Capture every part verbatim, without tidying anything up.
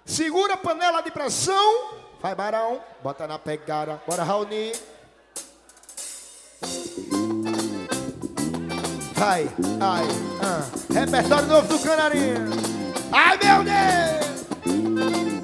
Segura a panela de pressão. Vai, Barão. Bota na pegada. Bora, Raoni. Vai, ai, ah. Repertório novo do Canarinho. Ai, meu Deus.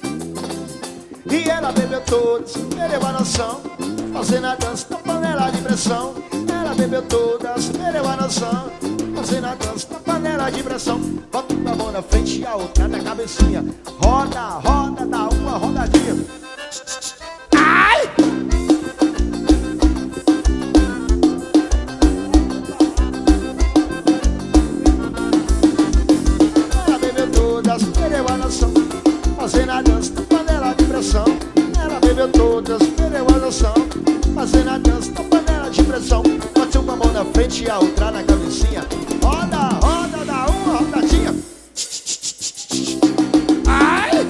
E ela bebeu todas, perdeu a noção, fazendo a dança da panela de pressão. Ela bebeu todas, perdeu a noção, fazendo a dança da panela de pressão. Bota uma mão na frente e a outra na cabecinha. Roda, roda, dá uma rodadinha. Ai! Ela bebeu todas, perdeu a noção, fazendo a dança da panela de pressão. Ela bebeu todas, perdeu a noção, fazendo a dança da panela de pressão. Bate uma mão na frente e a outra na cabecinha. Roda, roda, dá uma rodadinha. Ai!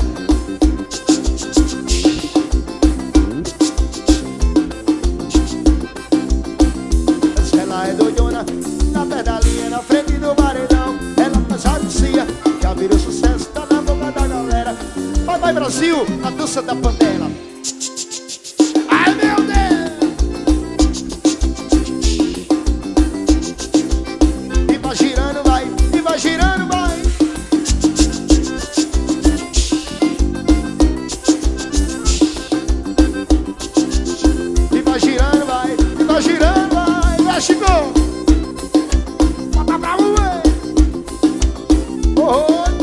Ela é doidona, na pedalinha, na frente do paredão. Ela faz a dancinha, já virou sucesso, tá na boca da galera. Vai, vai, Brasil, a dança da panela. Ai, meu Deus! E vai girando, vai, e vai girando, vai. E vai girando, vai, e vai girando, vai. Vai, Chico! Bota pra rua! Oh, oh.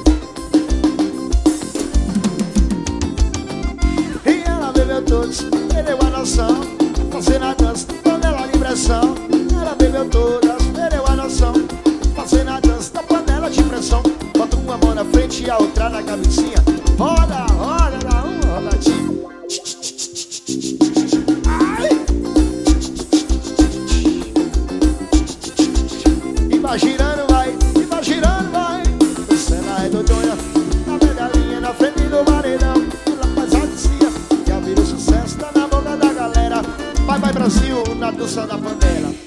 Todos, perdeu a noção, fazendo a dança, panela de pressão. Ela bebeu todas, perdeu a noção, fazendo a dança da panela de pressão. Bota uma mão na frente e a outra na cabecinha. Roda, roda, dá uma rodadinha. Ai! E vai girando, vai, e vai girando, vai. Ela é doidona, na pedalinha, na frente do paredão. Ela faz a dancinha, já virou sucesso, tá na boca da galera. Vai, vai, Brasil, na dança da panela.